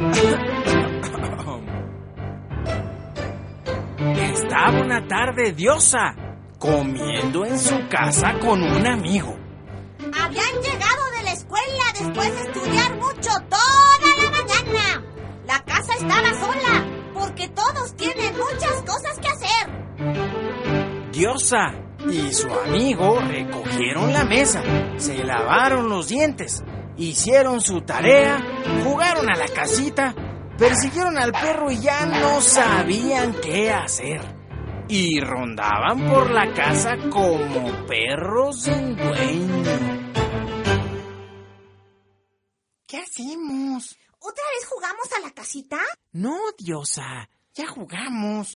Estaba una tarde Diosa comiendo en su casa con un amigo. Habían llegado de la escuela después de estudiar mucho toda la mañana. La casa estaba sola porque todos tienen muchas cosas que hacer. Diosa y su amigo recogieron la mesa, se lavaron los dientes, hicieron su tarea, jugaron a la casita, persiguieron al perro y ya no sabían qué hacer. Y rondaban por la casa como perros sin dueño. ¿Qué hacemos? ¿Otra vez jugamos a la casita? No, Diosa, ya jugamos.